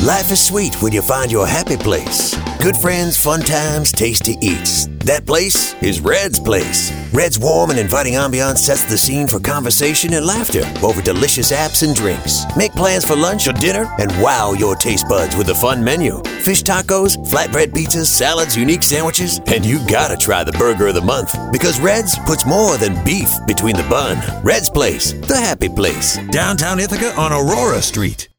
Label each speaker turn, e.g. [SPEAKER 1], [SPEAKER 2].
[SPEAKER 1] Life is sweet when you find your happy place. Good friends, fun times, tasty eats. That place is Red's Place. Red's warm and inviting ambiance sets the scene for conversation and laughter over delicious apps and drinks. Make plans for lunch or dinner and wow your taste buds with a fun menu. Fish tacos, flatbread pizzas, salads, unique sandwiches, and you gotta try the burger of the month because Red's puts more than beef between the bun. Red's Place, the happy place. Downtown Ithaca on Aurora Street.